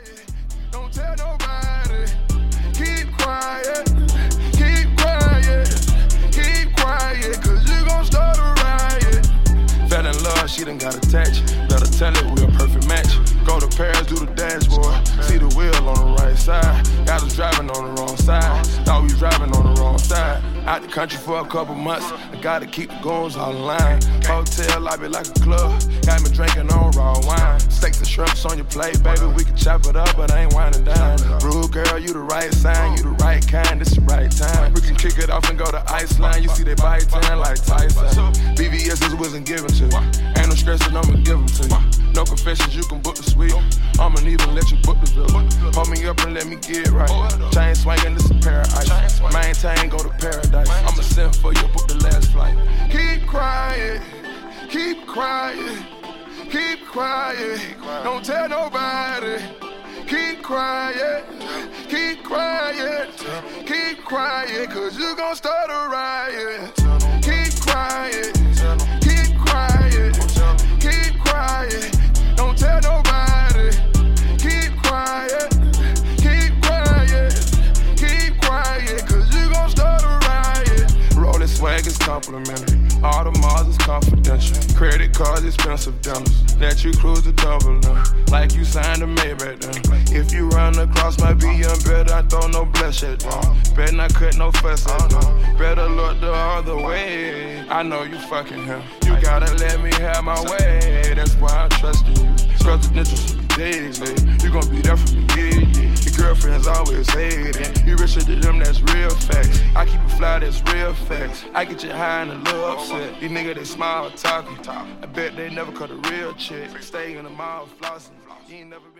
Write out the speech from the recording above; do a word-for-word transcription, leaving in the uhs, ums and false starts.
quiet. Don't tell nobody. Keep quiet. Keep quiet. Keep quiet, cause you gon' start a riot. Fell in love, she done got attached. Let her tell it, we a perfect match. Go to Paris, do the dashboard. See the wheel on the right side. Got us driving on the wrong side. Thought we was driving on the wrong side. Out the country for a couple months. I gotta keep the goons all in line. Hotel lobby like a club. Got me drinking on raw wine. Steaks and shrimps on your plate, baby. We can chop it up, but I ain't whining down. Rude girl, you the right sign. You the right kind, this the right time. We can kick it off and go to Iceland. You see they bite tan like Tyson. B V S's wasn't given to you. Ain't no stressing, I'ma give them to you. No confessions, you can book the suite. I'ma even let you book the villa. Hold me up and let me get right. Chain swinging, this is paradise. Maintain, go to paradise. I'ma send for you, book the last flight. Keep quiet, keep quiet, keep quiet. Don't tell nobody. Keep quiet, keep quiet, keep quiet, cause you gon' start a riot. Keep quiet, keep quiet, keep quiet. Don't tell nobody. Keep quiet, keep quiet, keep quiet, cause you gon' start a riot. Rollin' swag is complimentary. All the malls is confidential. Credit cards, expensive dinners. Let you cruise the double now. Like you signed a Maybach then. If you run across my B M, better I throw no bloodshed down. Better not cut no fuss at them. Better look the other way. I know you fucking him. You gotta let me have my way. That's why I'm trusting you. Presidential should be daily. You gon' be there for me, yeah, yeah. Your girlfriends always hating. You richer than them, that's real facts. I keep it fly, that's real facts. I get you high and a little upset. These niggas, they smile talking. I bet they never cut a real chick. Stay in the mall flossing. You ain't never